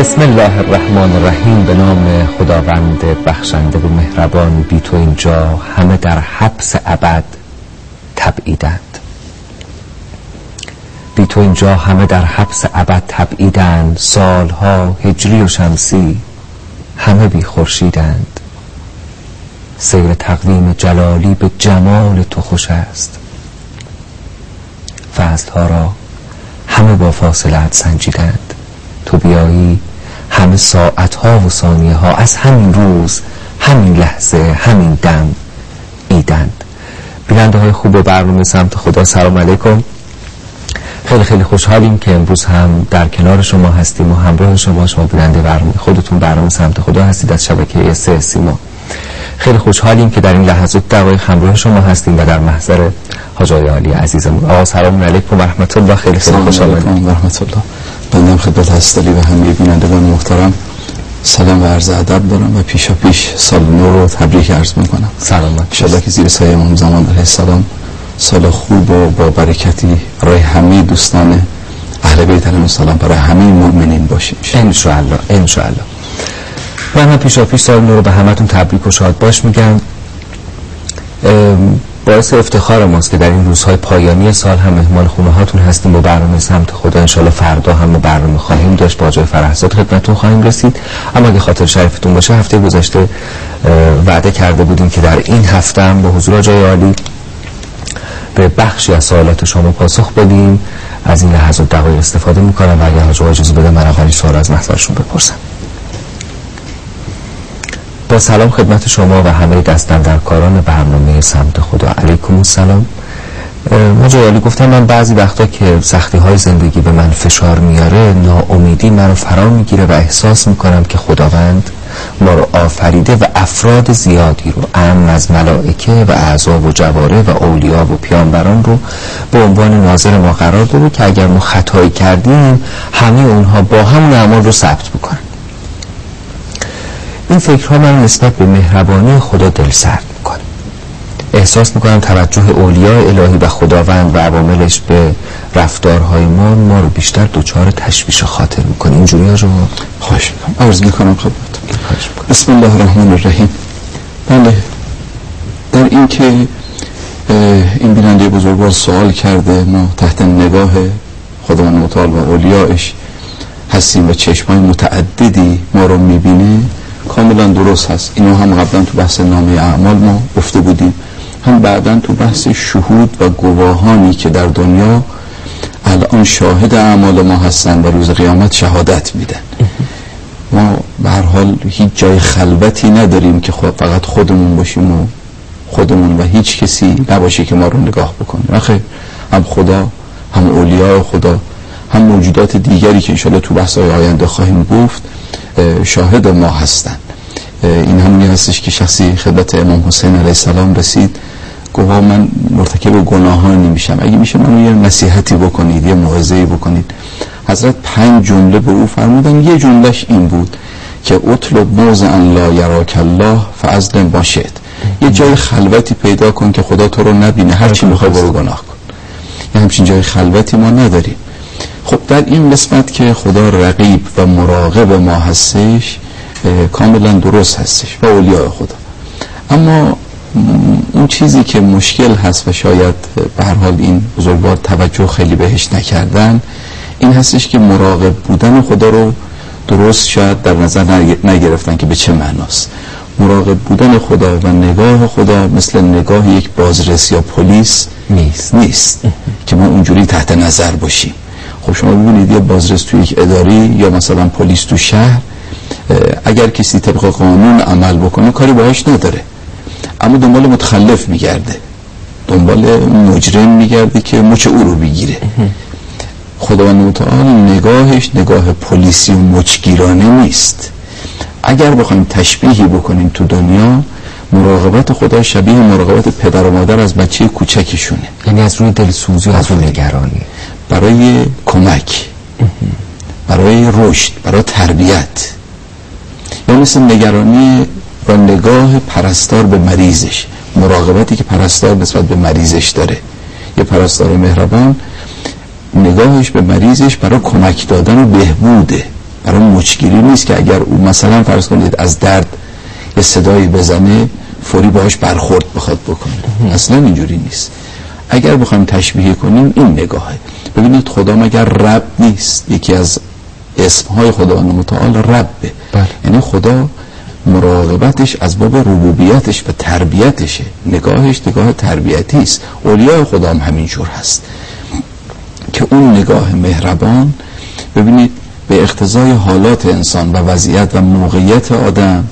بسم الله الرحمن الرحیم. به نام خداوند بخشنده و مهربان. بی تو اینجا همه در حبس ابد تبعیدند. بی تو اینجا همه در حبس ابد تبعیدند. سالها هجری و شمسی همه بی خورشیدند. سیر تقویم جلالی به جمال تو خوش است. فصلها را همه با فاصلت سنجیدند. تو بیایی همه ساعتها و ثانیه ها از همین روز، همین لحظه، همین دم ایدند. بیننده های خوب برنامه سمت خدا، سلام علیکم. خیلی خیلی خوشحالیم که امروز هم در کنار شما هستیم و همراه شما بیننده برنامه خودتون برنامه سمت خدا هستید از شبکه سه سیما. خیلی خوشحالیم که در این لحظات دقایق همراه شما هستیم و در محضر حاج آقای عالی عزیزمون. آقا سلام علیکم و رحمت الله. خیلی خوش آمدید. و رحمت الله. بنده خدمت هستالی و همه بینندگان محترم سلام و عرض ادب دارم و پیشا پیش سال نو رو تبریک عرض میکنم. سلامت. ان شاءالله که زیر سایه امام زمان علیه السلام سال خوب و با برکتی برای همه دوستان اهل بیت علیهم السلام، برای همه مؤمنین باشه ان شاء الله. ان شاء الله. من هم پیشا پیش سال نو رو به همتون تبریک و شاد باش میگم. باعث افتخار ماست که در این روزهای پایانی سال هم مهمان خونه هاتون هستیم با برنامه سمت خدا. انشالله فردا هم برنامه خواهیم داشت، با جای فرحزاد خدمتتون خواهیم رسید. اما اگه خاطر شریفتون باشه هفته گذشته وعده کرده بودیم که در این هفته هم با حضور جای عالی به بخشی از سوالات شما پاسخ بدیم. از این لحظات دقایق استفاده میکنم و اگه حاج اجازه بده من اولین سوال از محضرشون بپرسم. با سلام خدمت شما و همه دستاندرکاران برنامه سمت خدا. علیکم السلام. حاج عالی گفتم من بعضی وقتا که سختی های زندگی به من فشار میاره، ناامیدی منو فرا میگیره و احساس میکنم که خداوند ما رو آفریده و افراد زیادی رو اعم از ملائکه و اعضا و جواره و اولیا و پیامبران رو به عنوان ناظر ما قرار داده که اگر ما خطایی کردیم همه اونها با همون اعمال رو ثبت بکنن. این فکرها من نسبت به مهربانی خدا دل سرد میکنه. احساس میکنم توجه اولیاء الهی و خداوند و عواملش به رفتارهای ما رو بیشتر دچار تشویش خاطر میکنه. اینجوری ها شما؟ خواهش میکنم. عرض میکنم خدمتتون. بسم الله الرحمن الرحیم. بله، در این که این بیننده بزرگوار سوال کرده ما تحت نگاه خداوند متعال و اولیاءش هستیم و چشمای متعددی ما رو میبینه، کاملا درست هست. اینو هم قبلا تو بحث نامه اعمال ما گفته بودیم، هم بعدا تو بحث شهود و گواهانی که در دنیا الان شاهد اعمال ما هستن و روز قیامت شهادت میدن. ما به هر حال هیچ جای خلوتی نداریم که فقط خودمون باشیم و خودمون و هیچ کسی نباشه که ما رو نگاه بکنه. آخه هم خدا، هم اولیاء خدا، هم موجودات دیگری که انشاءالله تو بحث‌های آینده خواهیم گفت شاهد ما هستن. این همونی هستش که شخصی خدمت امام حسین علیه السلام رسید، گفت من مرتکب گناهانی میشم، اگه میشه منو یه نصیحتی بکنید، یه موعظه‌ای بکنید. حضرت 5 جمله به او فرمودن. یه جملهش این بود که اطلب موضعا لا یراک الله فاظلم ما شئت. یه جای خلوتی پیدا کن که خدا تو رو نبینه، هر چی میخوای برو گناه کن. یه همچین جای خلوتی ما نداریم. خب در این قسمت که خدا رقیب و مراقب ما هستش کاملا درست هستش و اولیاء خدا. اما اون چیزی که مشکل هست و شاید به هر حال این بزرگوار توجه خیلی بهش نکردن، این هستش که مراقب بودن خدا رو درست شاید در نظر نگرفتن که به چه معناست. مراقب بودن خدا و نگاه خدا مثل نگاه یک بازرس یا پلیس نیست که ما اونجوری تحت نظر باشیم. خب شما ببینید یه بازرس تو یک اداری یا مثلا پلیس تو شهر، اگر کسی طبق قانون عمل بکنه کاری باهاش نداره، اما دنبال متخلف میگرده، دنبال مجرم میگرده که مچ او رو بگیره. خداوند متعال نگاهش نگاه پلیسی و مچگیرانه نیست. اگر بخوایم تشبیهی بکنیم تو دنیا، مراقبت خدا شبیه مراقبت پدر و مادر از بچه کوچکشونه، یعنی از روی دلسوزی و از روی نگرانی برای کمک، برای رشد، برای تربیت. یا مثل نگرانی و نگاه پرستار به مریضش، مراقبتی که پرستار نسبت به مریضش داره. یه پرستار مهربان نگاهش به مریضش برای کمک دادن و بهبوده، برای مچگیری نیست که اگر او مثلا فرض کنید از درد یه صدایی بزنه فوری باهاش برخورد بخواد بکنه. اصلا اینجوری نیست. اگر بخوایم تشبیه کنیم این نگاهه. ببینید خدا مگر رب نیست؟ یکی از اسمهای خداوند متعال ربه. یعنی خدا مراقبتش از باب ربوبیتش و تربیتشه، نگاهش نگاه تربیتی است. اولیاء خدا هم همینجور هست که اون نگاه مهربان، ببینید به اقتضای حالات انسان و وضعیت و موقعیت آدم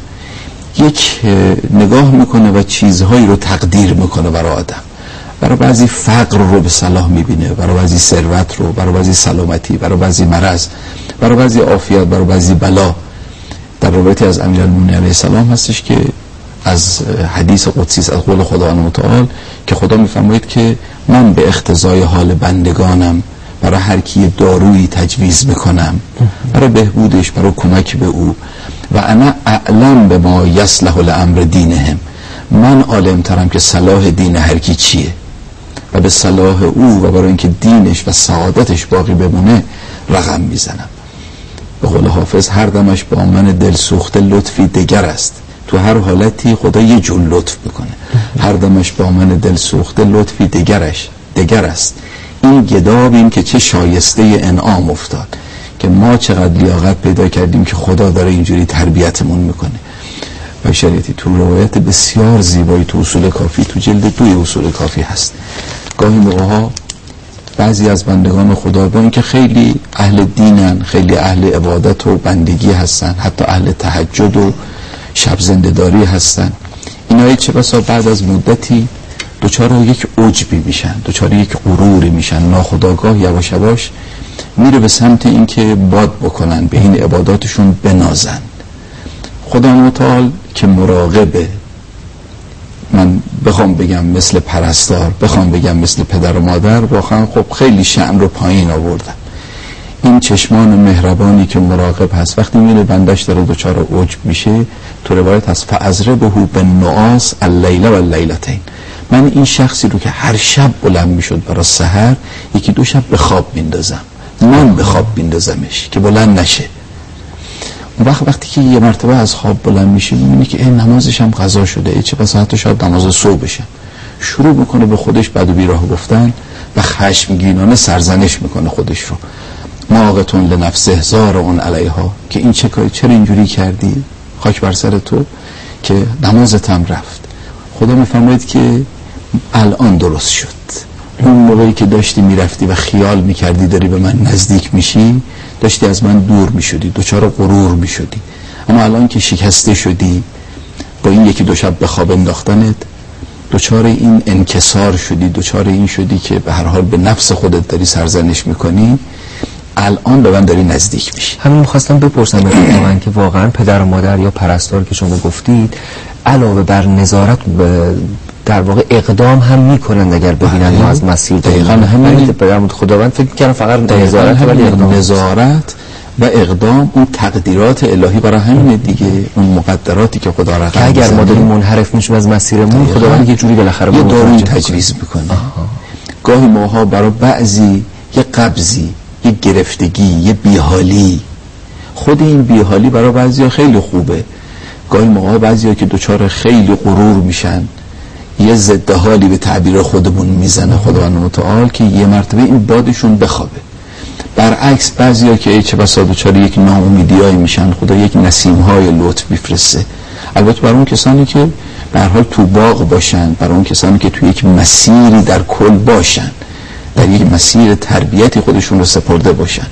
یک نگاه میکنه و چیزهایی رو تقدیر میکنه برای آدم. برای بعضی فقر رو به صلاح میبینه، برای بعضی ثروت رو، برای بعضی سلامتی، برای بعضی مرض، برای بعضی عافیت، برای بعضی بلا. در روایتی از امیرالمومنین علیه السلام هستش که از حدیث قدسی از قول خداوند متعال که خدا میفرماید که من به اقتضای حال بندگانم برای هر کی دارویی تجویز میکنم برای بهبودش، برای کمک به او. و انا اعلم به ما یصلح لامر دینهم، من عالم ترم که صلاح دین هر کی چیه و به صلاح او و برای اینکه دینش و سعادتش باقی بمونه رقم میزنم. به قول حافظ هر دمش با من دل سوخته لطفی دگر است. تو هر حالتی خدا یه جور لطف بکنه. هر دمش با من دل سوخته لطفی دگر است. این گدابیم که چه شایسته انعام افتاد، که ما چقدر لیاقت پیدا کردیم که خدا داره اینجوری تربیتمون میکنه. و شریعتی تو روایت بسیار زیبایی تو اصول کافی، تو جلد 2 اصول کافی هست. گاهی موقعها بعضی از بندگان خدا با اینکه خیلی اهل دینن، خیلی اهل عبادت و بندگی هستن، حتی اهل تهجد و شب زنده‌داری هستن، اینا چه بسا بعد از مدتی دوچار یک عجبی میشن، دوچار یک غروری میشن، ناخودآگاه یواش یواش میره به سمت اینکه باد بکنن، به این عباداتشون بنازن. خدا متعال که مراقبه، من بخوام بگم مثل پرستار، بخوام بگم مثل پدر و مادر، واقعا خب خیلی شأن رو پایین آوردن. این چشمان مهربانی که مراقب هست وقتی میره بندش داره دوچار عجب میشه، تو روایت هست فاضربه بالنعاس اللیل و اللیلتین، من این شخصی رو که هر شب بلند میشد برای سحر 1-2 شب به خواب میندازم، من به خواب میندازمش که بلند نشه. وقتی که یه مرتبه از خواب بلند میشه میبینی که نمازش هم قضا شده، چه بسا حتی شاید نماز صبح بشه، شروع میکنه به خودش بد و بیراه گفتن و خشمگینانه سرزنش میکنه خودش رو. ماقتون لنفسه زار اون علیها، که این چرا اینجوری کردی، خاک بر سر تو که نمازت هم رفت. خدا میفرماید که الان درست شد. اون موقعی که داشتی میرفتی و خیال میکردی داری به من نزدیک میشی، داشتی از من دور میشدی، دوچار غرور میشدی، اما الان که شکسته شدی با این 1-2 شب به خواب انداختنت، دوچار این انکسار شدی، دوچار این شدی که به هر حال به نفس خودت داری سرزنش میکنی، الان به من داری نزدیک میشی. همین میخواستم بپرسم من که واقعا پدر و مادر یا پرستار که شما گفتید علاوه بر نظارت در واقع اقدام هم میکنن اگر ببینن ما از مسیر دقیقاً همین خداوند فکر می‌کردم فقط نظارت ولی اقدام، نظارت و اقدام اون تقدیرات الهی برای همین دیگه، اون مقدراتی که خدا رقم که اگر ما داریم منحرف میشیم از مسیرمون خداوند یه جوری بالاخره یه دارویی تجویز میکنه. گاهی ماها برای بعضی یه قبضی، یه گرفتگی، یه بیحالی، خود این بیحالی برای بعضیا خیلی خوبه. گاهی موقع بعضیا که دوچار خیلی غرور میشن، یه ضد حالی به تعبیر خودمون میزنه خداوند متعال که یه مرتبه این بادشون بخوابه. برعکس بعضیا که چه بسا دوچار یک ناامیدیایی میشن، خدا یک نسیم‌های لطف میفرسته. البته برای اون کسانی که به هر حال تو باغ باشن، برای اون کسانی که تو یک مسیری در کل باشن، در یک مسیر تربیتی خودشون رو سپرده باشن.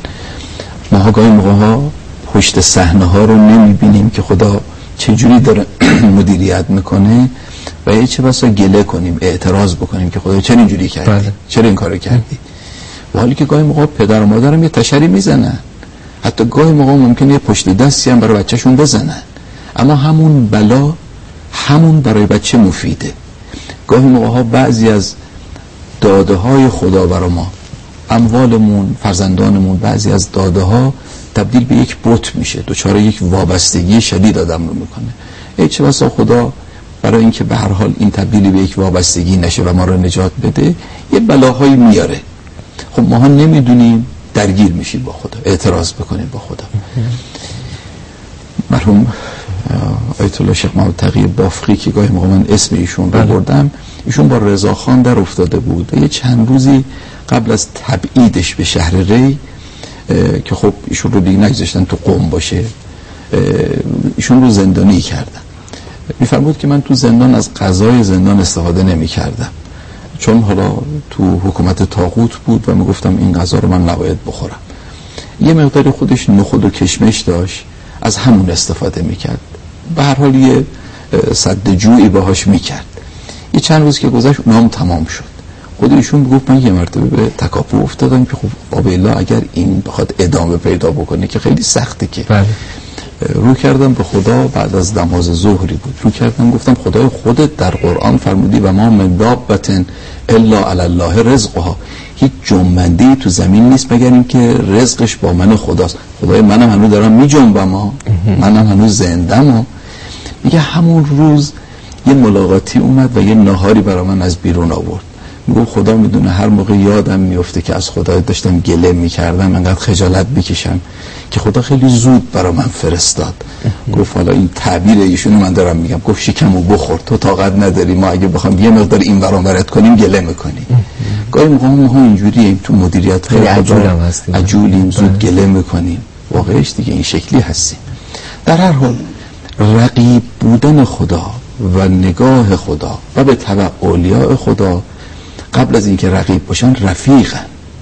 ما گاهی موقع‌ها پشت صحنه‌ها رو نمیبینیم که خدا چجوری داره مدیریت میکنه و چه بسا گله کنیم، اعتراض بکنیم که خدا چرا اینجوری کردی، چرا این کارو کردی. و حالی که گاهی موقع پدر و مادرم یه تشری میزنن، حتی گاهی موقع ممکنه یه پشت دستی هم برای بچهشون بزنن، اما همون بلا همون برای بچه مفیده. گاهی موقع ها بعضی از داده های خدا برای ما، اموالمون، فرزندانمون، بعضی از داده ها تبدیل به یک بت میشه، دوچار یک وابستگی شدید آدم رو میکنه. چه بسا خدا برای اینکه به هر حال این تبدیلی به یک وابستگی نشه و ما رو نجات بده، یه بلاهایی میاره. خب ما ها نمیدونیم، درگیر میشید با خدا، اعتراض بکنید با خدا. مرحوم آیت الله شیخ محمد تقی بافقی که گاهی موقع من اسم ایشون رو بردم، ایشون با رضاخان در افتاده بود و یه چند روزی قبل از تبعیدش به شهر ری که خب ایشون رو دیگه نگذاشتن تو قم باشه، ایشون رو زندانی کردن. میفرمود که من تو زندان از غذای زندان استفاده نمی کردم، چون حالا تو حکومت طاغوت بود و میگفتم این غذا رو من نباید بخورم. یه مقداری خودش نخود و کشمش داشت، از همون استفاده میکرد، به هر حال یه سد جوعی باهاش میکرد. یه چند روز که گذشت اونام تمام شد. خود ایشون گفت من یه مرتبه به تکاپو افتادم که خب بابا اگر این بخواد ادامه پیدا بکنه که خیلی سخته که رو کردم به خدا. بعد از نماز ظهری بود، رو کردم گفتم خدای خودت در قرآن فرمودی و ما من دابة الا علی الله رزقها، هیچ جنبنده‌ای تو زمین نیست مگر این که رزقش با من خداست. خدای منم هنوز دارم میجنبم، منم هنوز زندم. میگه همون روز یه ملاقاتی اومد و یه ناهاری برای من از بیرون آورد. میگه خدا میدونه هر موقع یادم میفته که از خدا داشتم گله میکردم، انقدر خجالت میکشم که خدا خیلی زود برای من فرستاد. گفت حالا این تعبیر ایشونو من دارم میگم، گفت شکمو بخور، تو طاقت نداری، ما اگه بخوام یه مقدار این ور اون ورت کنیم گله میکنی. گاهی موقع ما اینجوریم تو مدیریت خیلی عجولیم، زود گله میکنیم، واقعش دیگه این شکلی هستیم. در هر حال رقیب بودن خدا و نگاه خدا و به تبع اولیاء خدا قبل از اینکه رقیب باشن رفیقن،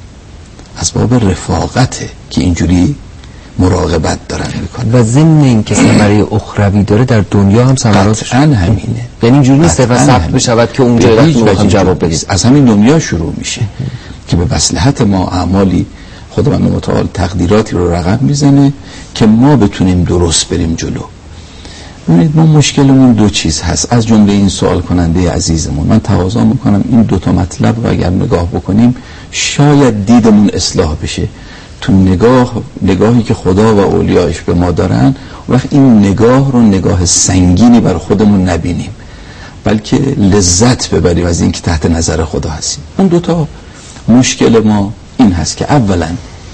از باب رفاقته که اینجوری مراقبت دارن میکنن و ضمن اینکه ثمره اخروی داره در دنیا هم ثمراتش همینه. یعنی اینجوری نیست و ثبت بشود که اونجا وقتی جواب بدید، از همین دنیا شروع میشه که به مصلحت ما اعمالی خداوند متعال تقدیراتی رو رقم میزنه که ما بتونیم درست بریم جلو. ببینید ما مشکلمون دو چیز هست، از جمله این سوال کننده عزیزمون. من تقاضا میکنم این دو تا مطلب رو اگر نگاه بکنیم شاید دیدمون اصلاح بشه. تو نگاهی که خدا و اولیاش به ما دارن، وقت این نگاه رو نگاه سنگینی بر خودمون نبینیم، بلکه لذت ببریم از این که تحت نظر خدا هستیم. اون دو تا مشکل ما این هست که اولا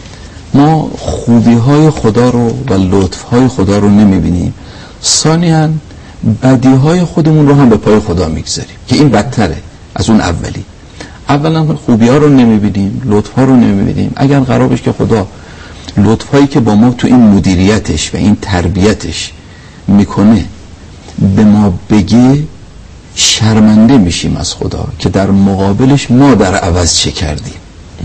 ما خوبی های خدا رو و لطف های خدا رو نمیبینیم، ثانیاً بدی های خودمون رو هم به پای خدا میگذاریم که این بدتره از اون اولی. اولا خوبی ها رو نمیبینیم، لطف ها رو نمیبینیم. اگر قرار باشه که خدا لطف هایی که با ما تو این مدیریتش و این تربیتش میکنه به ما بگه، شرمنده میشیم از خدا که در مقابلش ما در عوض چه کردیم.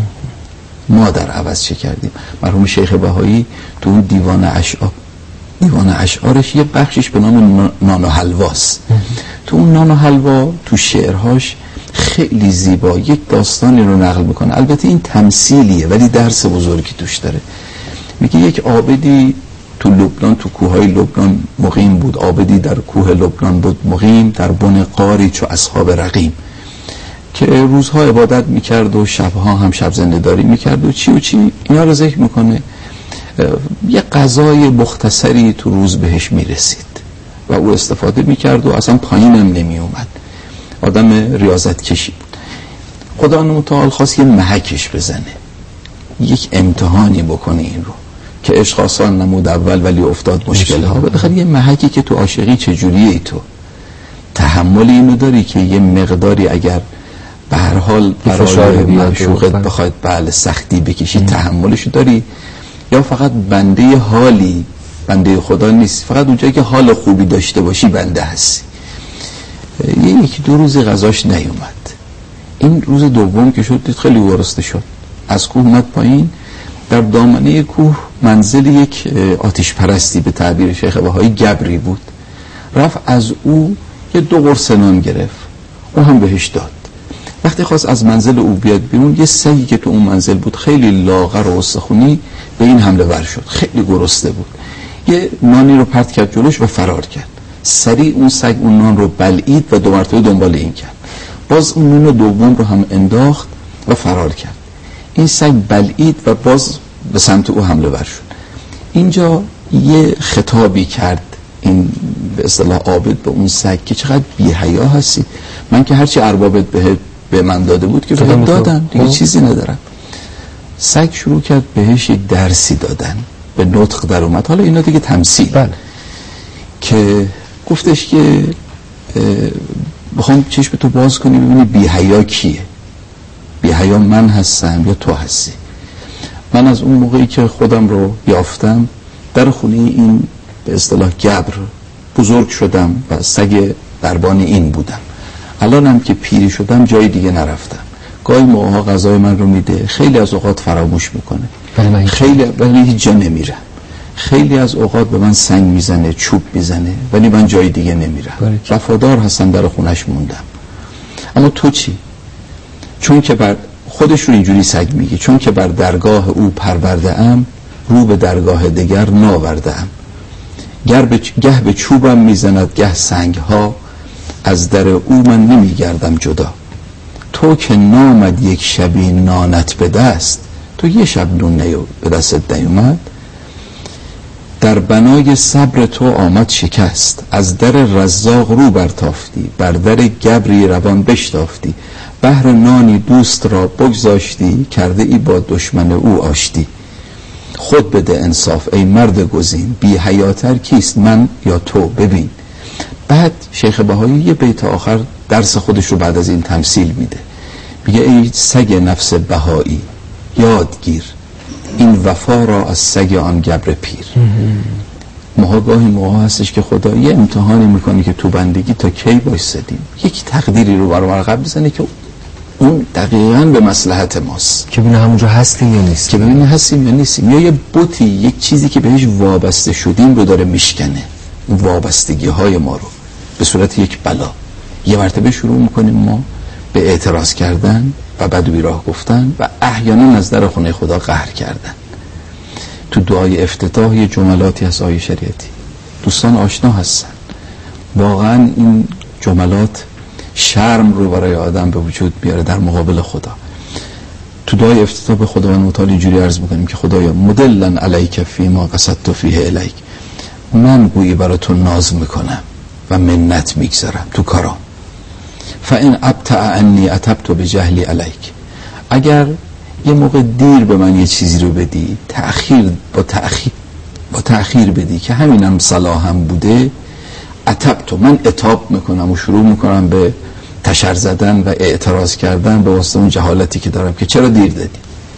مرحوم شیخ بهایی تو اون دیوان اشعارش یه بخشش به نام نان و حلواست. تو اون نان و حلوا تو شعرهاش خیلی زیبا یک داستانی رو نقل میکنه. البته این تمثیلیه ولی درس بزرگی توش داره. میگه یک عابدی تو لبنان، تو کوههای لبنان مقیم بود. عابدی در کوه لبنان بود مقیم، در بن غاری چو اصحاب رقیم، که روزها عبادت میکرد و شبها هم شب زنده‌داری میکرد و چی اینا رو ذکر میکنه. یه غذای مختصری تو روز بهش میرسید و او استفاده میکرد و اصلا پایینم نمی اومد. آدم ریاضت کشی بود. خدا متعال خواست یه محکش بزنه، یک امتحانی بکنه این رو که عشق آسان نمود اول ولی افتاد مشکل ها. بالاخره یه محکی که تو عاشقی چجوریه ای، تو تحمل اینو داری که یه مقداری اگر به هر حال برای معشوقت بخواید بله سختی بکشی تحملشو داری، یا فقط بنده حالی، بنده خدا نیست، فقط اونجایی که حال خوبی داشته باشی بنده هستی. یکی دو روز غذاش نیومد. این روز دوم که شد دید خیلی وارسته شد، از کوه اومد پایین. در دامنه کوه منزل یک آتش پرستی به تعبیر شیخ بهایی گبری بود. رفت از او یه 2 قرص نان گرفت، او هم بهش داد. وقتی خواست از منزل او بیاد بیرون، یه سگی که تو اون منزل بود خیلی لاغر و استخونی به این حمله ور شد، خیلی گرسنه بود. یه نانی رو پرت کرد جلوش و فرار کرد. سریع اون سگ اون نان رو بلعید و 2 مرتبه دنبال این کرد. باز اون نان دوم رو هم انداخت و فرار کرد. این سگ بلعید و باز به سمت او حمله ور شد. اینجا یه خطابی کرد این به اصطلاح عابد به اون سگ که چقدر بی‌حیا هستی، من که هرچی اربابت به من داده بود که بهت دادم دیگه، چیزی ندارم. سگ شروع کرد بهش یک درسی دادن، به نطق در اومد. حالا اینا دیگه تمثیل. که گفتش که بخوام چشم تو باز کنی ببینی بی حیا کیه. بی حیا من هستم یا تو هستی؟ من از اون موقعی که خودم رو یافتم در خونه این به اصطلاح گبر بزرگ شدم و سگ دربان این بودم. الانم که پیری شدم جای دیگه نرفتم. گاهی موقعها غذای من رو میده، خیلی از اوقات فراموش میکنه، ولی هیچ جا نمیرم. خیلی از اوقات به من سنگ میزنه، چوب میزنه، ولی من جای دیگه نمیرم. وفادار هستم، در خونش موندم. اما تو چی؟ چون که بر خودش رو اینجوری سگ میگه، چون که بر درگاه او پرورده ام، رو به درگاه دیگر ناورده ام. گه به چوبم میزند گه سنگ ها، از در او من نمیگردم جدا. تو که نامد یک شبی نانت به دست، تو یه شب نون به دستت نیومد. در بنای صبر تو آمد شکست، از در رزاق رو برتافتی، بر در گبری روان بشتافتی. بهر نانی دوست را بگذاشتی، کرده ای با دشمن او آشتی. خود بده انصاف ای مرد گزین، بی حیاتر کیست من یا تو ببین. بعد شیخ بهایی یه بیت آخر درس خودش رو بعد از این تمثیل میده. میگه ای سگ نفس بهایی یادگیر، این وفا را از سگ آن گبر پیر. ما گاهی موقع هستش که خدا یه امتحانی میکنه که تو بندگی تا کی بایستدیم، یک تقدیری رو برای عقب بزنه که اون دقیقاً به مصلحت ماست، که ببینه همونجا هستیم یا نیستیم، که ببینه هستیم یا نیستیم. یا یه بوتی، یک چیزی که بهش وابسته شدیم رو داره میشکنه، اون وابستگی های ما رو به صورت یک بلا. یه مرتبه شروع میکنیم ما به اعتراض کردن و بدوی راه گفتن و احیانا از در خونه خدا قهر کردن. تو دعای افتتاح یه جملاتی از آیه شریعتی دوستان آشنا هستن. واقعا این جملات شرم رو برای آدم به وجود بیاره در مقابل خدا. تو دعای افتتاح به خداوند متعال اینجوری عرض میکنیم که خدایا مدلن علیک فی ما قصدت فیه الیک، من گویی برای تو ناز میکنم و منت میگذارم تو کارام. فان ابتع عنی اتبت بجهلی علیک، اگر یه موقع دیر به من یه چیزی رو بدی، با تأخیر بدی که همینم صلاحم بوده، اتبت، من عتاب میکنم و شروع میکنم به تشر زدن و اعتراض کردن به واسطه اون جهالتی که دارم که چرا دیر دادی.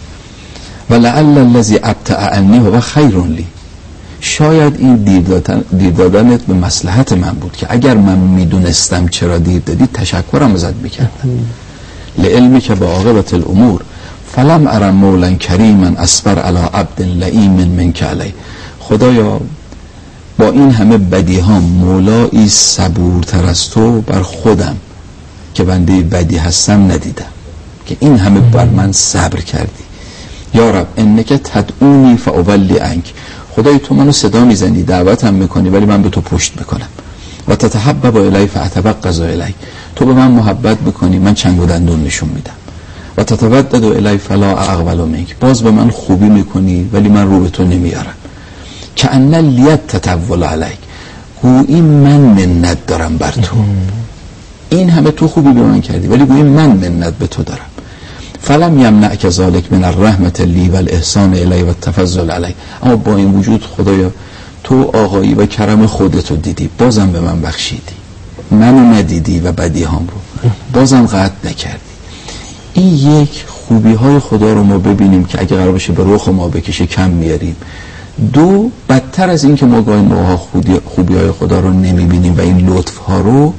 ولعل الذی ابتع عنی هو خیر لی، شاید این دیر دادنت به مصلحت من بود که اگر من میدونستم چرا دیر دادی تشکرم ازت میکردم. لعلمی که با عاقبت الامور فلم ارم مولا کریما اصبر علی عبد لئیم منک علی. خدایا با این همه بدی ها مولایی صبورتر از تو بر خودم که بنده بدی هستم ندیدم که این همه بر من صبر کردی. یا رب انک تدعونی فاولی عنک، خدای تو منو صدا میزنی، دعوتم میکنی، ولی من به تو پشت میکنم. و تتحبب الی فاتبغض الی، تو به من محبت میکنی، من چنگ و دندون نشون میدم. و تتودد الی فلا اقبل منک، باز به من خوبی میکنی ولی من رو به تو نمیارم. که ان لیت تطول علیک، گویی من منت دارم بر تو، این همه تو خوبی به من کردی ولی گویی من منت به تو دارم. فلم یمنعک ذلک من الرحمت لی و الاحسان الی و التفضل علی، اما با این وجود خدایا تو آقایی و کرم خودتو دیدی، بازم به من بخشیدی، منو ندیدی و بدی هام رو بازم قطع نکردی. این یک خوبی های خدا رو ما ببینیم که اگه قرار باشه به رخ ما بکشه کم میاریم. دو، بدتر از این که ما گاهی موقع خوبی های خدا رو نمیبینیم و این لطف ها رو،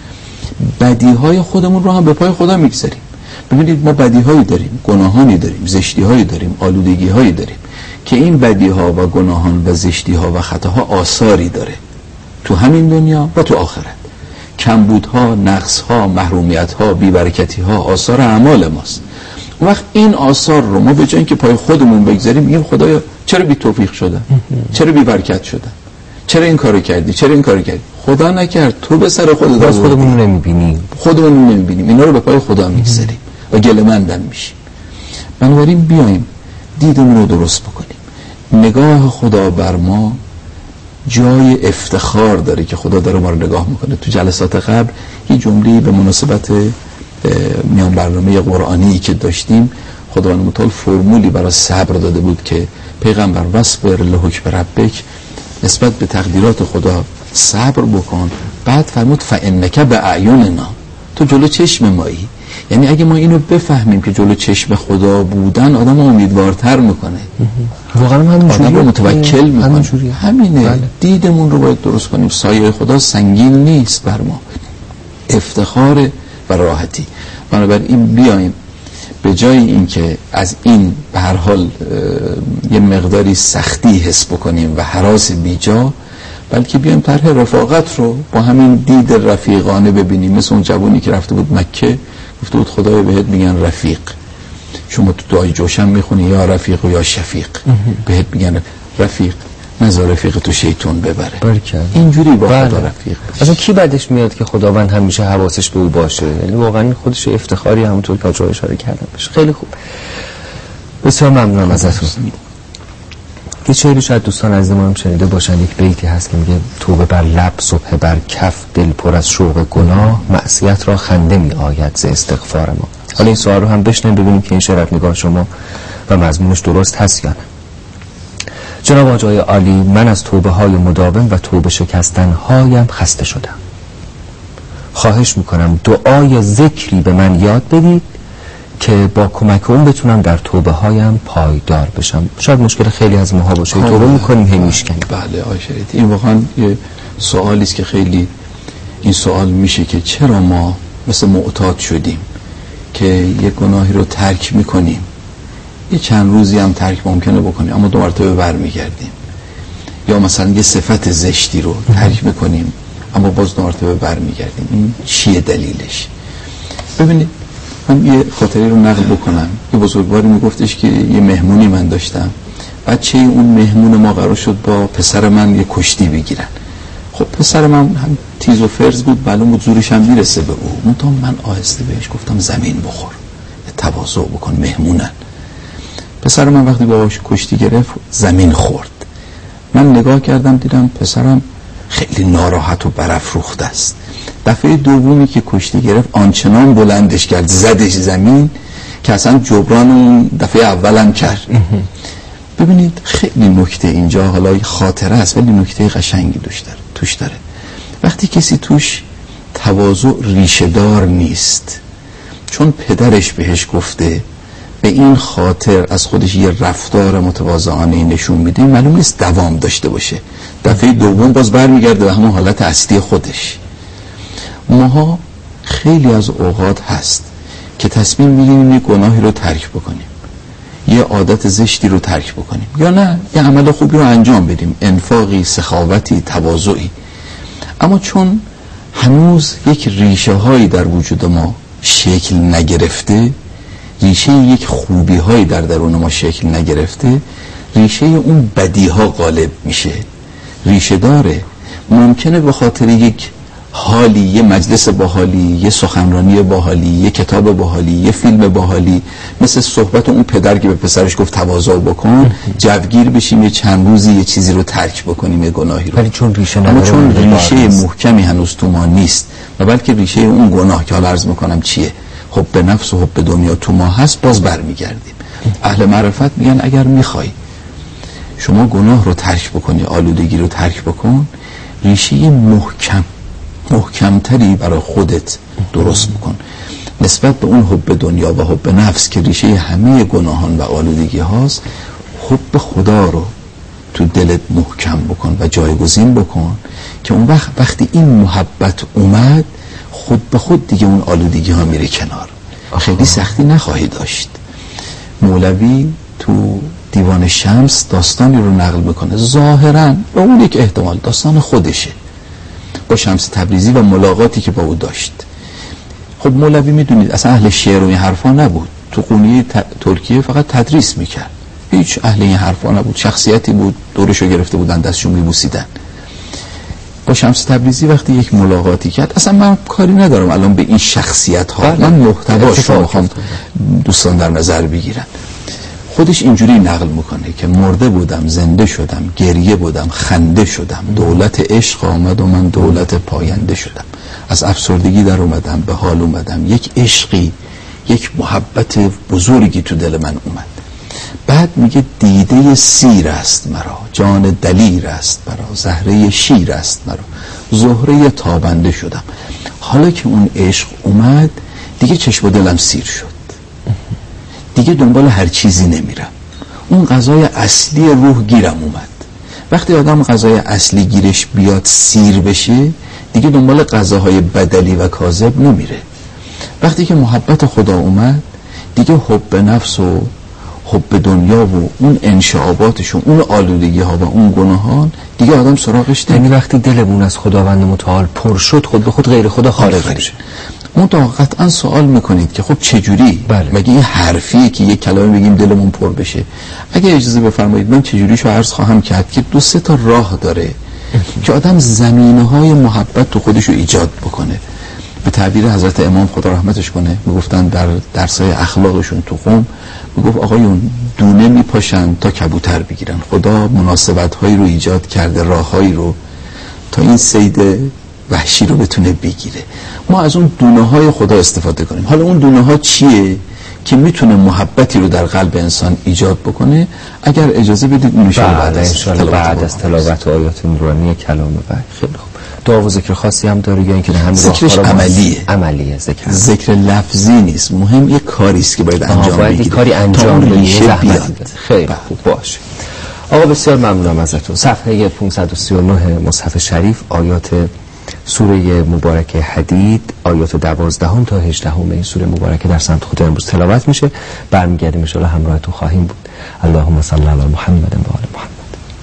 بدی های خودمون رو هم به پای خدا میگذاریم. ببینید ما بدی هایی داریم، گناهانی داریم، زشتی هایی داریم، آلودگی هایی داریم که این بدی ها و گناهان و زشتی ها و خطاها آثاری داره تو همین دنیا و تو آخرت. کمبودها، نقصها، محرومیتها، بی‌برکتیها آثار اعمال ماست. اون وقت این آثار رو ما به جای اینکه پای خودمون بگذاریم میگیم خدایا چرا بی توفیق شدم، چرا بی برکت شدم، چرا این کارو کردی، چرا این کارو کردی. خدا نکرد تو به سر خودت باز خودمون نمیبینیم، اینا رو به پای خدا میگذاریم و گله‌مندم میشیم. بنابراین بیایم دیدمون رو درست بکنیم. نگاه خدا بر ما جای افتخار داره که خدا داره ما رو نگاه میکنه. تو جلسات قبل یه جمله‌ای به مناسبت میان برنامه قرآنی که داشتیم خداوند متعال فرمولی برای صبر داده بود که پیغمبر واصبر لحکم ربک، نسبت به تقدیرات خدا صبر بکن. بعد فرمود فانک باعیننا، تو جلو چشم مایی. یعنی اگه ما اینو بفهمیم که جلو چشم خدا بودن آدم امیدوارتر میکنه، واقعا همینجوریه، آدم متوکل میکنه. همینه. بله. دیدمون رو باید درست کنیم. سایه خدا سنگین نیست بر ما، افتخار و راحتی. بنابراین بیایم به جای اینکه از این به هر حال یه مقداری سختی حس بکنیم و هراس بیجا، بلکه بیایم طرح رفاقت رو با همین دید رفیقانه ببینیم. مثل اون جوانی که رفته بود مکه، گفته بود خدای بهت میگن رفیق. شما تو دعای جوشن میخونی یا رفیق و یا شفیق، بهت میگن رفیق، نذار رفیق تو شیطان ببره. اینجوری با خدا رفیق بشی. اصلا کی بعدش میاد که خداوند همیشه حواسش به او باشه؟ یعنی واقعا خودش افتخاری، همونطور که آقا اشاره کردن بشه. خیلی خوب، بسیار ممنونم ازتون. یه شعری شاید دوستان عزیز ما هم شنیده باشن، یک بیتی هست که میگه توبه بر لب، صبح بر کف، دل پر از شوق گناه، معصیت را خنده می آید ز استغفار ما. حالا این سوال رو هم بشنیم ببینیم که این شعر نگاه شما و مضمونش درست هست یا نه. جناب آقای عالی، من از توبه های مداوم و توبه شکستن هایم خسته شدم. خواهش میکنم دعای ذکری به من یاد بدید که با کمک اون بتونم در توبه هایم پایدار بشم. شاید مشکل خیلی از ماها باشه، توبه میکنیم هی میشکنیم. بله آقای شریعتی، این واقعا یه سوالی است که خیلی این سوال میشه که چرا ما مثل معتاد شدیم که یه گناهی رو ترک میکنیم، یه چند روزی هم ترک ممکنه بکنیم اما دو مرتبه برمیگردیم، یا مثلا یه صفت زشتی رو ترک میکنیم اما باز دو مرتبه برمیگردیم. این چیه دلیلش؟ ببینید من یه خاطری رو نقل بکنم. یه بزرگواری میگفتش که یه مهمونی من داشتم، بچه اون مهمون ما قرار شد با پسر من یه کشتی بگیرن. خب پسر من هم تیز و فرز بود، معلوم بود زورش هم میرسه به او. من آهسته بهش گفتم زمین بخور، تواضع بکن، مهمونن. پسر من وقتی باهاش کشتی گرفت زمین خورد. من نگاه کردم دیدم پسرم خیلی ناراحت و برافروخته است. دفعه دومی که کشتی گرفت آنچنان بلندش کرد، زدش زمین که اصلا جبران اون دفعه اولم کرد. ببینید خیلی نکته اینجا، حالا خاطره است ولی نکته قشنگی توش داره. وقتی کسی توش تواضع ریشه دار نیست، چون پدرش بهش گفته به این خاطر از خودش یه رفتار متواضعانه نشون میده، معلوم نیست دوام داشته باشه. دفعه دوم باز برمیگرده به همون حالت اصلی خودش. ماها خیلی از اوقات هست که تصمیم میگیریم یه گناهی رو ترک بکنیم، یه عادت زشتی رو ترک بکنیم، یا نه یه عمل خوبی رو انجام بدیم، انفاقی، سخاوتی، تواضعی. اما چون هنوز یک ریشه هایی در وجود ما شکل نگرفته، ریشه یک خوبی هایی در درون ما شکل نگرفته، ریشه اون بدی ها غالب میشه. ریشه داره، ممکنه به خاطر یک حالی، یه مجلس باحالی، یه سخنرانی باحالی، یه کتاب باحالی، یه فیلم باحالی، مثل صحبت اون پدر که به پسرش گفت تواضع بکن، جوگیر بشیم یه چند روزی یه چیزی رو ترک بکنیم، یه گناهی رو. ولی چون ریشه نداره، چون ریشه محکمی هنوز تو ما نیست و بلکه ریشه اون گناه که حالا عرض میکنم چیه، حب نفس و حب دنیا تو ما هست، باز برمیگردیم. اهل معرفت میگن اگر میخوای شما گناه رو ترک بکنی، آلودگی رو ترک بکن، ریشه محکمتری برای خودت درست بکن نسبت به اون حب دنیا و حب نفس که ریشه همه گناهان و آلودگی هاست. حب خدا رو تو دلت محکم بکن و جایگزین بکن که اون وقتی این محبت اومد، خود به خود دیگه اون آلودگی ها میره کنار، خیلی سختی نخواهی داشت. مولوی تو دیوان شمس داستانی رو نقل میکنه، ظاهرا با اون یک احتمال داستان خودشه، با شمس تبریزی و ملاقاتی که با او داشت. خب مولوی میدونید اصلا اهل شعر و این حرفا نبود، تو قونیه ترکیه فقط تدریس میکرد، هیچ اهل این حرفا نبود. شخصیتی بود دورشو گرفته بودن دستشو میبوسیدن. با شمس تبریزی وقتی یک ملاقاتی کرد، اصلا من کاری ندارم الان به این شخصیت ها، من محتواش رو میخوام دوستان در نظر بگیرن. خودش اینجوری نقل میکنه که مرده بودم، زنده شدم، گریه بودم، خنده شدم، دولت عشق آمد و من دولت پاینده شدم. از افسردگی در اومدم، به حال اومدم، یک عشقی، یک محبت بزرگی تو دل من اومد. بعد میگه دیده سیر است مرا، جان دلیر است مرا، زهره شیر است مرا، زهره تابنده شدم. حالا که اون عشق اومد دیگه چشم و دلم سیر شد، دیگه دنبال هر چیزی نمیرم، اون غذای اصلی روح گیرم اومد. وقتی آدم غذای اصلی گیرش بیاد سیر بشه دیگه دنبال غذاهای بدلی و کاذب نمیره. وقتی که محبت خدا اومد دیگه حب نفس و حب دنیا و اون انشعاباتش و اون آلودگی ها و اون گناهان دیگه آدم سراغش نمیره. یعنی وقتی دلمون از خداوند متعال پر شد خود به خود غیر خدا خارج میشه. اون تا قطعا سوال میکنید که خب چجوری؟ مگه این حرفیه که یک کلمه بگیم دلمون پر بشه؟ اگه اجازه بفرمایید من چجوریشو عرض خواهم کرد که 2-3 تا راه داره که آدم زمینه‌های محبت تو خودشو ایجاد بکنه. به تعبیر حضرت امام خدا رحمتش کنه میگفتن در درسای اخلاقشون تو قم، میگفت آقایون دونه میپاشن تا کبوتر بگیرن. خدا مناسبت‌هایی رو ایجاد کرده، راههایی رو تا این صید وحشی رو بتونه بگیره. ما از اون دونه های خدا استفاده کنیم. حالا اون دونه ها چیه که میتونه محبتی رو در قلب انسان ایجاد بکنه؟ اگر اجازه بدید بعد از تلاوت آیات نورانی کلام بعد. خیلی خوب. دعا و ذکر خاصی هم داره یا اینکه همین ذکرش عملیه ذکر لفظی نیست، مهم یک کاری است که باید انجام بگیره، کاری انجام بشه بیاد. خیلی خوب باشه. آقا بسیار ممنونم ازتون. صفحه 539 مصحف شریف آیات سوره مبارکه حدید آیات 12 تا 18 این سوره مبارکه در سمت خود امروز تلاوت میشه. برمیگردیم ان شاء الله همراهتون خواهیم بود. اللهم صل علی محمد و آل محمد.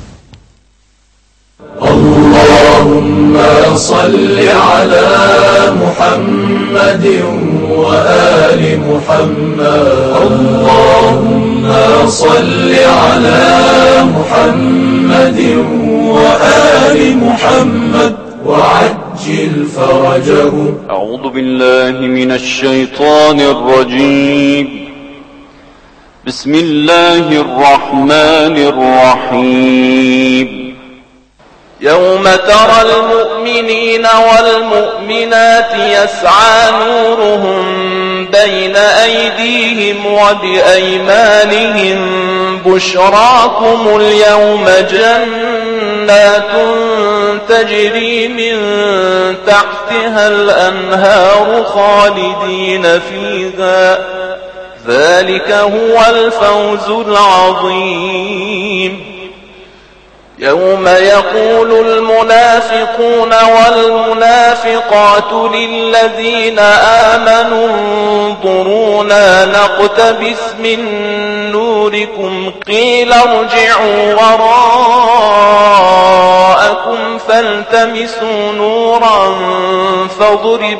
اللهم صل على محمد وآل محمد. اللهم صل على محمد وآل محمد وعجل فرجه. أعوذ بالله من الشيطان الرجيم. بسم الله الرحمن الرحيم. يوم ترى المؤمنين والمؤمنات يسعى نورهم بين أيديهم وبأيمانهم بشراكم اليوم جنات تجري من تحتها الأنهار خالدين فيها ذلك هو الفوز العظيم. يوم يقول المنافقون والمنافقات للذين آمنوا انظرونا نقتبس من نوركم قيل ارجعوا وراءكم فالتمسوا نورا فضرب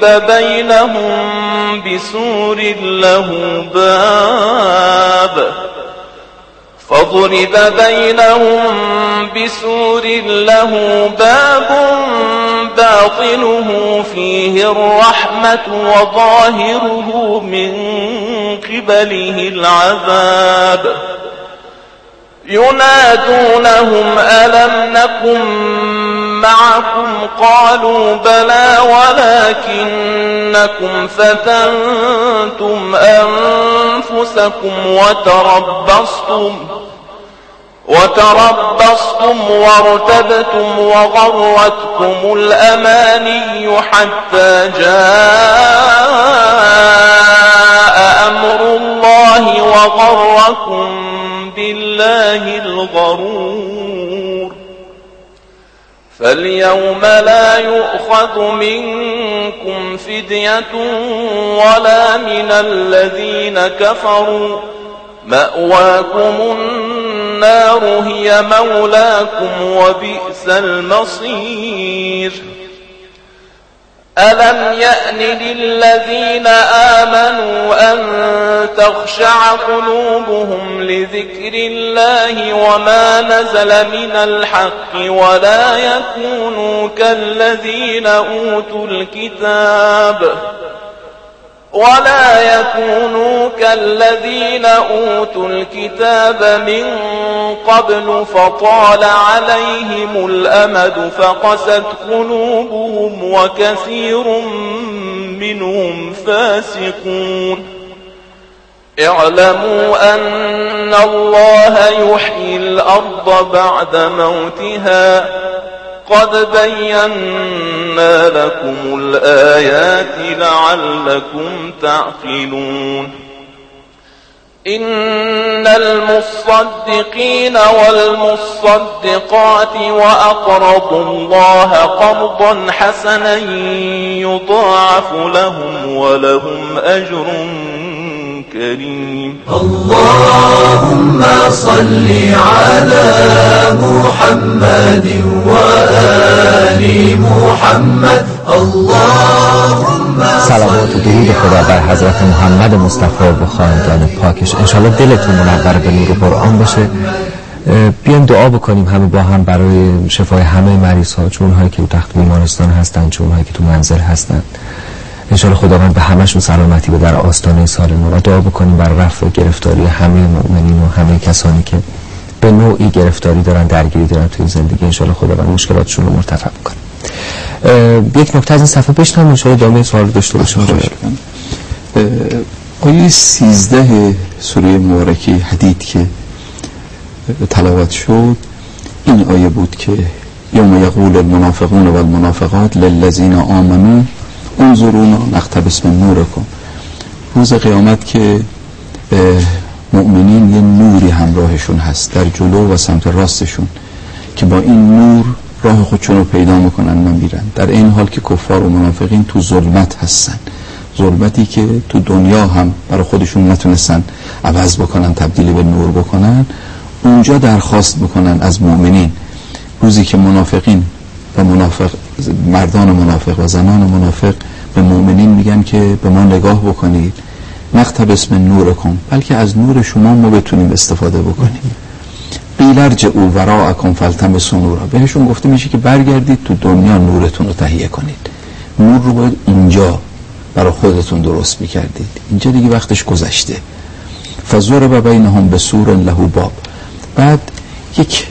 بينهم بسور له باب باطنه فيه الرحمة وظاهره من قبله العذاب. ينادونهم ألم نكن معكم قالوا بلى ولكنكم فتنتم أنفسكم وتربصتم وارتبتم وغرتكم الأماني حتى جاء أمر الله وغركم بالله الغرور. فاليوم لا يؤخذ منكم فدية ولا من الذين كفروا مأواكم النار هي مولاكم وبئس المصير. ألم يأن للذين آمنوا أن تخشع قلوبهم لذكر الله وما نزل من الحق ولا يكونوا كالذين أوتوا الكتاب من قبل فطال عليهم الأمد فقست قلوبهم وكثير منهم فاسقون. اعلموا ان الله يحيي الارض بعد موتها قد بينا لكم الآيات لعلكم تعقلون إن المصدقين والمصدقات وأقرضوا الله قرضا حسنا يضاعف لهم ولهم أجر كريم. اللهم صل على محمد وآل محمد. اللهم صلوات و درود خدا بر حضرت محمد مصطفی و خاندان پاکش. انشالله دلتون منور به نور قرآن باشه. بیایم دعا بکنیم همه با هم برای شفای همه مریض ها، چون هایی که تو تخت بیمارستان هستن، چون هایی که تو منزل هستن. انشالله خداوند به همشون سلامتی به در آستانه سال نو. و دعا بکنیم بر رفع گرفتاری همه مؤمنین و همه کسانی که به نوعی گرفتاری دارن، درگیری دارن توی زندگی. انشالله خداوند مشکلاتشون رو مرتفع بکنه. یک نکته از این صفحه بشنویم، انشالله ادامه سوال داشته باشیم. آیه 13 سوره مبارکه حدید که تلاوت شد این آیه بود که یوم یقول المنافقون والمنافقات للذین آمنوا انظرونا نقتبس من نورکم. روز قیامت که مؤمنین یه نوری همراهشون هست در جلو و سمت راستشون که با این نور راه خودشون رو پیدا میکنن و میرن، در این حال که کفار و منافقین تو ظلمت هستن، ظلمتی که تو دنیا هم برای خودشون نتونستن عوض بکنن، تبدیل به نور بکنن، اونجا درخواست بکنن از مؤمنین. روزی که منافقین و مردان منافق و زنان منافق به مؤمنین میگن که به ما نگاه بکنید، نقتبس من نورکم، بلکه از نور شما ما بتونیم استفاده بکنیم. قیل ارجعوا وراءکم فالتمسوا نورا، بهشون گفته میشه که برگردید تو دنیا نورتون رو تهیه کنید. نور رو باید اونجا برای خودتون درست میکردید، اینجا دیگه وقتش گذشته. فضرب بینهم بسور له باب، بعد یک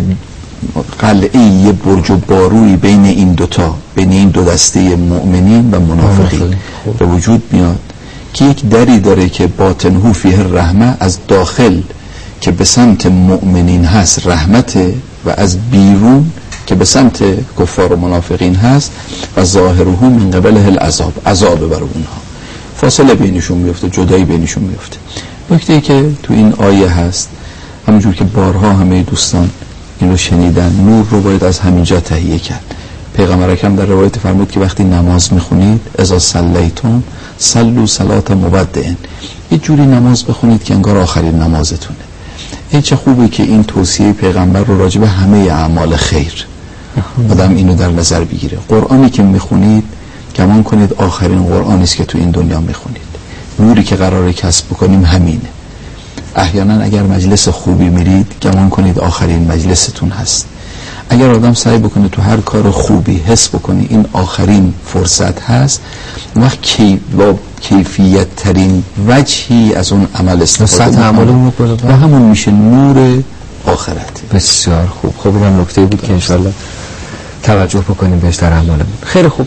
قلعه، یه برج و باروی بین این دوتا، بین این دو دسته مؤمنین و منافقین به وجود میاد که یک دری داره که باطنه فیه الرحمه، از داخل که به سمت مؤمنین هست رحمته و از بیرون که به سمت کفار و منافقین هست و ظاهره من قبله العذاب، عذاب بر اونها. فاصله بینشون میفته، جدایی بینشون میفته. نکته‌ای که تو این آیه هست، همونجور که بارها همه دوستان این رو شنیدن، نور رو باید از همینجا تهیه کرد. پیغمبر اکرم در روایت فرمود که وقتی نماز میخونید اذا صلیتم صلوا صلات مودع، یه جوری نماز بخونید که انگار آخرین نمازتونه. این چه خوبه که این توصیه پیغمبر رو راجع به همه اعمال خیر آدم اینو در نظر بگیره. قرآنی که میخونید گمان کنید آخرین قرآنی است که تو این دنیا میخونید. نوری که قراره کسب بکنیم همینه. احیانا اگر مجلس خوبی میرید گمان کنید آخرین مجلستون هست. اگر آدم سعی بکنه تو هر کار خوبی حس بکنه این آخرین فرصت هست، وقت با کیفیت ترین وجهی از اون عمل استفاده میکنه و همون میشه نور آخرت. بسیار خوب. خب این هم نکته بود که انشالله توجه بکنیم بهش در اعمالمون. خیلی خوب.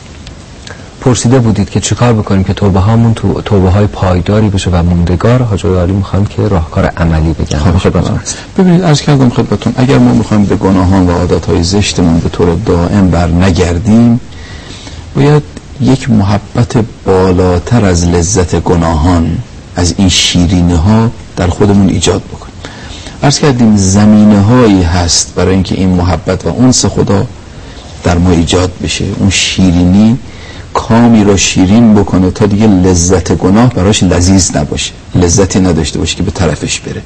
پرسیده بودید که چیکار بکنیم که توبه هامون توبه های پایداری بشه و موندگار. حاج عالی میخوام که راهکار عملی بگم. ببینید عرض کردم خدمتتون، اگر ما میخوایم به گناهان و عادتهای زشتمون به طور دائم بر نگردیم، باید یک محبت بالاتر از لذت گناهان، از این شیرینه ها در خودمون ایجاد بکنیم. عرض کردیم زمینه هایی هست برای اینکه این محبت و انس خدا در ما ایجاد بشه. اون شیرینی کامی را شیرین بکنه تا دیگه لذت گناه براش لذیذ نباشه، لذتی نداشته باشه که به طرفش بره.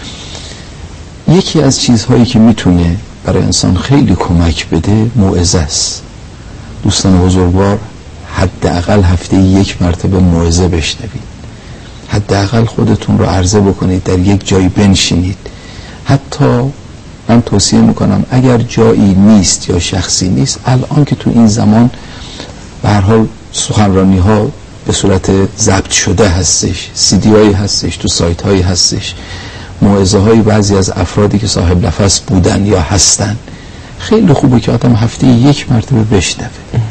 یکی از چیزهایی که میتونه برای انسان خیلی کمک بده موعظه است. دوستان بزرگوار، حداقل هفته یک مرتبه موعظه بشنوید. حداقل خودتون رو عرضه بکنید، در یک جایی بنشینید. حتی من توصیه میکنم اگر جایی نیست یا شخصی نیست، الان که تو این زمان به هر حال سخنرانی ها به صورت ضبط شده هستش، سی دی هایی هستش، تو سایت هایی هستش، موعظه های بعضی از افرادی که صاحب نفس بودن یا هستن. خیلی خوبه که آدم هفته یک مرتبه بشنوه.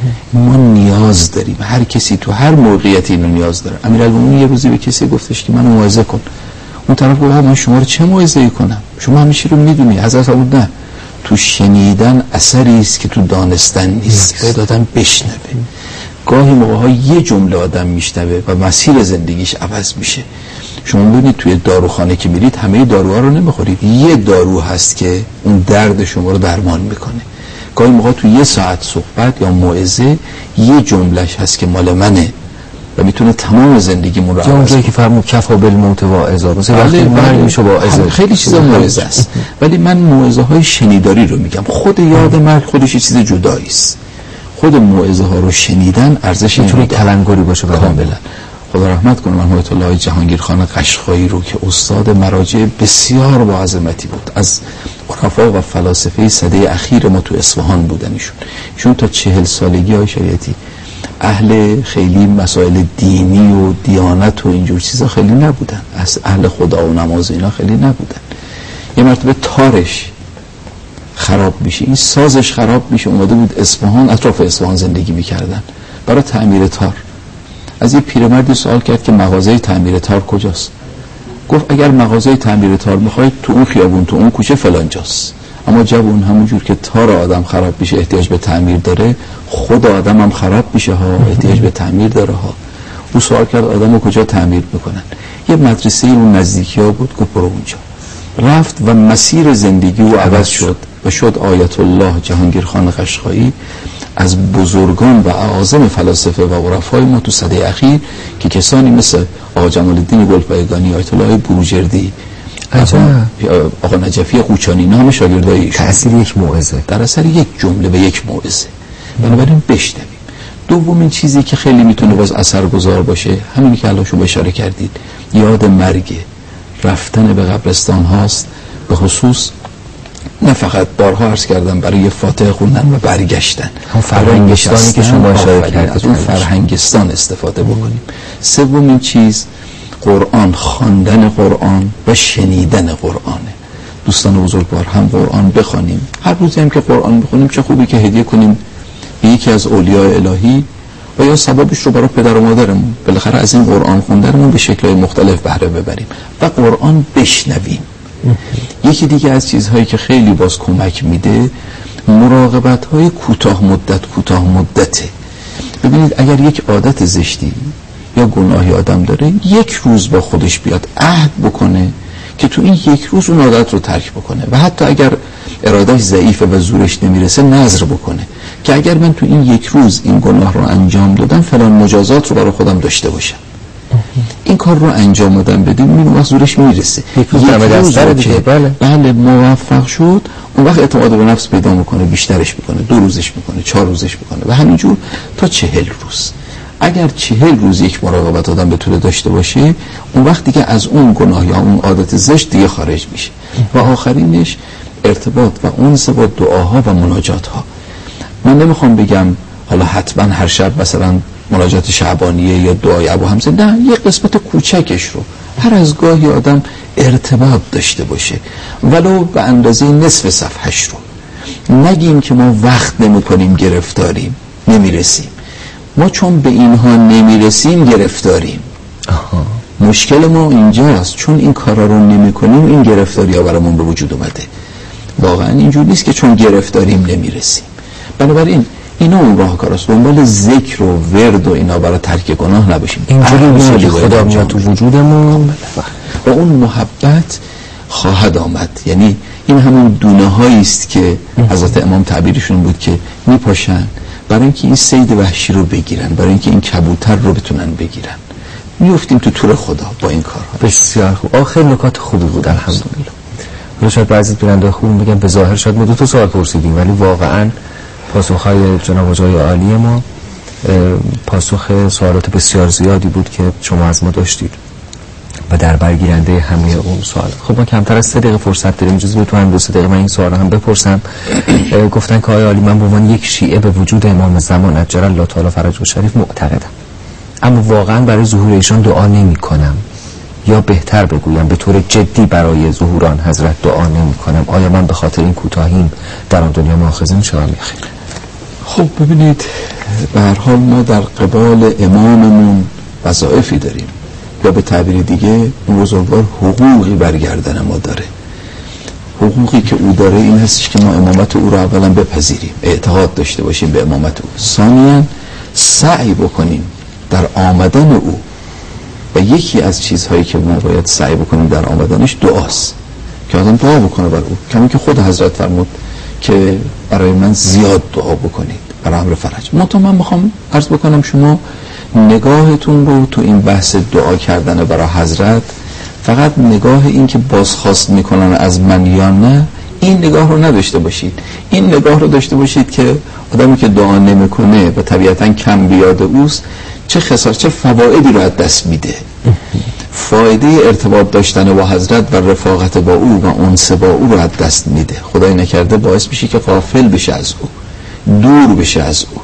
ما نیاز داریم، هر کسی تو هر موقعیتی اینو نیاز داره. امیرالمومنین یه روزی به کسی گفتش که من موعظه کن. اون طرف گفت من شما رو چه موعظه‌ای کنم؟ شما همیشه رو میدونی. حضرت فرمود نه، تو شنیدن اثری است که تو دانستن نیست. باید آدم بشنوه. گاهی موقع‌ها یه جمله آدم میشنوه و مسیر زندگیش عوض میشه. شما ببینید توی داروخانه که میرید همه داروها رو نمیخورید، یه دارو هست که اون درد شما رو درمان میکنه. گاهی موقع توی یه ساعت صحبت یا موعظه یه جملهش هست که مال منه و میتونه تمام زندگیمون رو عوض کنه. اونجایی که فرمود کفا بالموت واعظا، مثلا وقتی مرگ میشه واعظه، خیلی چیزا موعظه است. ولی من موعظه های شنیداری رو میگم. خود یاد مرگ خودش یه چیز جدایی است. خود موعظه ها رو شنیدن ارزش میتونه تلنگری باشه. کاملا. خدا رحمت کنه مرحوم آیت الله جهانگیر خان قشقایی رو که استاد مراجع بسیار با عظمتی بود، از عرفا و فلاسفه سده اخیر ما تو اصفهان بودن. ایشون تا 40 سالگی های شریعتی اهل خیلی مسائل دینی و دیانت و اینجور چیزا خیلی نبودن، از اهل خدا و نماز اینا خیلی نبودن. یه مرتبه تارش خراب میشه، این سازش خراب میشه، اومده بود اصفهان، اطراف اصفهان زندگی میکردن، برای تعمیر تار از یه پیرمردی سوال کرد که مغازه تعمیر تار کجاست؟ گفت اگر مغازه تعمیر تار میخواید تو اون خیابون تو اون کوچه فلان جاست. اما جوون همونجور که تار آدم خراب میشه احتیاج به تعمیر داره، خود آدم هم خراب میشه ها، احتیاج به تعمیر داره ها. او سوال کرد آدمو کجا تعمیر میکنن؟ یه مدرسه اون نزدیکی ها بود، گفت برو اونجا. رفت و مسیر زندگی او عوض شد و شد آیت الله جهانگیر خان قشقایی از بزرگان و اعاظم فلاسفه و عرفای ما تو سده اخیر که کسانی مثل آقا جمال الدین گلپایگانی، آیت الله بروجردی، آقا نجفی قوچانی، اینا همه شاگردای ایشون. تأثیر یک موعظه، در اثر یک جمله و یک موعظه. بنابراین بشنویم. دومین چیزی که خیلی میتونه باز اثرگذار باشه، همینی که الان شما اشاره کردید، یاد مرگ، رفتن به قبرستان هاست. به خصوص نه فقط بارها عرض کردم برای فاتحه خوندن و برگشتن، هم فرهنگستانی که شما اشاره کردید، از اون فرهنگستان استفاده بکنیم. سومین چیز قرآن، خواندن قرآن و شنیدن قرآنه. دوستان بزرگوار هم قرآن بخوانیم، هر روزی هم که قرآن بخونیم چه خوبی که هدیه کنیم به یکی از اولیاء الهی و یا ثوابش رو برای پدر و مادرمون، بالاخره از این قرآن خوندنمون به شکل‌های مختلف بهره ببریم و قرآن بشنویم. یکی دیگه از چیزهایی که خیلی باز کمک میده مراقبت‌های کوتاه مدته. ببینید اگر یک عادت زشتی یا گناهی آدم داره، یک روز با خودش بیاد عهد بکنه که تو این یک روز اون عادت رو ترک بکنه و حتی اگر ارادهش ضعیفه و زورش نمیرسه نذر بکنه که اگر من تو این یک روز این گناه رو انجام دادم فلان مجازات رو برای خودم داشته باشم. این کار رو انجام دادن بدیم این وقت زورش میرسه. یک روز دیگه بله موفق شد، اون وقت اعتماد به نفس پیدا میکنه، بیشترش میکنه، 2 روزش میکنه، 4 روزش میکنه و همینجور تا 40 روز. اگر 40 روز یک مراقبت آدم بتونه داشته باشه، اون وقت دیگه از اون گناه یا اون عادت زشت دیگه خارج میشه. و آخرینش ارتباط و انس با دعاها و مناجات ها. من نمیخوام بگم حالا حتما هر شب مثلا مناجات شعبانیه یا دعای ابو حمزه، نه، یک قسمت کوچکش رو هر از گاهی آدم ارتباط داشته باشه، ولو به اندازه نصف صفحش رو. نگیم که ما وقت نمیکنیم گرفتاریم، نمیرسیم. ما چون به اینها نمیرسیم گرفتاریم. مشکل ما اینجاست، چون این کارا رو نمیکنیم این گرفتاری ها برامون به وجود اومده. واقعا اینجور نیست که چون گرفتاریم نمیرسیم. بنابراین اینا اون راهکاراست. دنبال ذکر و ورد و اینا برای ترک گناه نباشیم. اینجوری که خدا میاد تو وجودمون و اون محبت خواهد آمد. یعنی این همون دونه هایی است که حضرت امام تعبیرشون بود که میپاشن برای اینکه این صید وحشی رو بگیرن، برای اینکه این کبوتر رو بتونن بگیرن. میافتیم تو تور خدا با این کارها. بسیار خوب. آخر نکات خوبی بود الحمدلله. حالا شاید بعضی بیننده خوب میگن به ظاهر شاید ما 2 سوال پرسیدیم، ولی واقعا پاسخهای جناب آقای عالی ما پاسخ سوالات بسیار زیادی بود که شما از ما داشتید و در برگیرنده همه اون سوال. خب ما کمتر از 3 دقیقه فرصت داریم، اجازه بدید تو هم 2 دقیقه من این سوال هم بپرسم. گفتن که آقای عالی من به عنوان یک شیعه به وجود امام زمان عجل الله تعالی فرجه الشریف معتقدم، اما واقعا برای ظهور ایشان دعا نمی کنم، یا بهتر بگویم به طور جدی برای ظهوران حضرت دعا نمی کنم. آیا من به خاطر این کوتاهیم در آن دنیا مؤاخذه میشم؟ خب ببینید به هر حال ما در قبال اماممون وظایفی داریم، یا به تعبیر دیگه اون بزرگوار حقوقی برگردن ما داره. حقوقی که او داره این هستش که ما امامت او رو اولا بپذیریم، اعتقاد داشته باشیم به امامت او، ثانیاً سعی بکنیم در آمدن او. و یکی از چیزهایی که ما باید سعی بکنیم در آمدنش دعاست، که آدم دعا بکنه بر او، کمی که خود حضرت فرمود که برای من زیاد دعا بکنید برای امر فرج. من میخوام عرض بکنم شما نگاهتون رو تو این بحث دعا کردن برای حضرت فقط نگاه این که بازخواست میکنن از من یا نه، این نگاه رو نداشته باشید. این نگاه رو داشته باشید که آدمی که دعا نمیکنه و طبیعتا کم بیاد اوست، چه خسارت، چه فوایدی رو از دست میده. فایده ارتباط داشتن با حضرت و رفاقت با او و انس با او رو از دست میده. خدای نکرده باعث میشه که غافل بشه از او، دور بشه از او.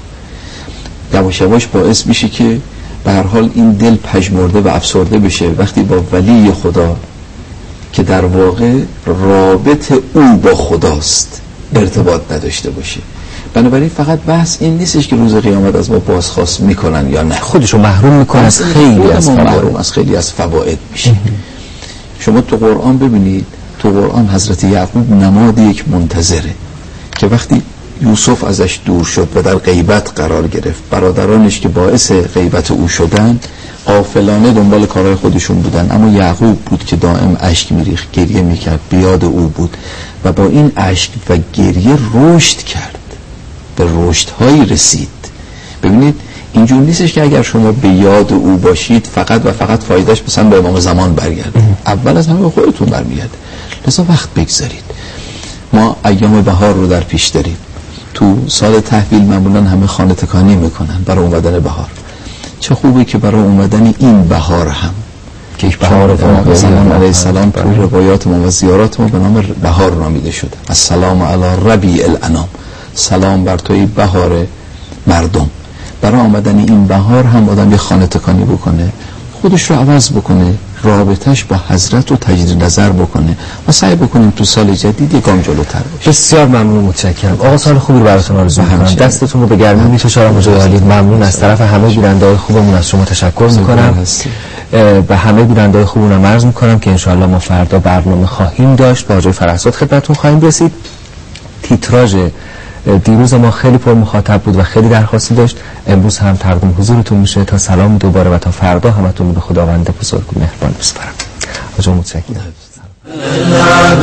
یواش یواش باعث میشه که به هر حال این دل پژمرده و افسرده بشه وقتی با ولی خدا که در واقع رابط او با خداست ارتباط نداشته باشه. بنابراین فقط بحث این نیستش که روز قیامت از ما بازخواست میکنن یا نه، خودشو محروم میکنه از خیلی از فواید، از خیلی از فواید میشه. شما تو قرآن ببینید، تو قرآن حضرت یعقوب نماد یک منتظره که وقتی یوسف ازش دور شد و در غیبت قرار گرفت، برادرانش که باعث غیبت او شدن غافلانه دنبال کارهای خودشون بودن، اما یعقوب بود که دائم اشک میریخت، گریه میکرد، بیاد او بود و با این اشک و گریه رشد کرد، به رشدهایی رسید. ببینید اینجور نیستش که اگر شما به یاد او باشید فقط و فقط فایدهش مثلا به امام زمان برگرده، اول از همه به خودتون برمیگرده. لذا وقت بگذارید. ما ایام بهار رو در پیش داریم. تو سال تحویل معمولا همه خانه تکانی میکنن برای اومدن بهار. چه خوبه که برای اومدن این بهار هم که یک بهار امام زمان علیه السلام تو روایات ما و زیارات ما به نام بهار نامیده شده. السلام علی ربیع الانام، سلام بر توی بهار مردم. برای آمدن این بهار هم آدم یه خانه تکانی بکنه، خودش رو عوض بکنه، رابطش با حضرت رو تجدید نظر بکنه و سعی بکنیم تو سال جدید یک گام جلوتر باشیم. بسیار ممنون، متشکرم آقا. سال خوبی رو براتون آرزو می‌کنم. دستتون رو به گرمی می‌فشارم. مجاهدین ممنون. از طرف همه بیننده‌های خوبمون از شما تشکر می‌کنم. به همه بیننده‌های خوبمون عرض می‌کنم که انشاءالله ما فردا برنامه خواهیم داشت، با آقای فرحزاد خدمتتون خواهیم رسید. تیتراژ دیروز ما خیلی پر مخاطب بود و خیلی درخواستی داشت. امروز هم تقدیم حضورتون میشه. تا سلام دوباره و تا فردا همتون به خداوند بزرگ و مهربان بسپارم. آقا متشکرم.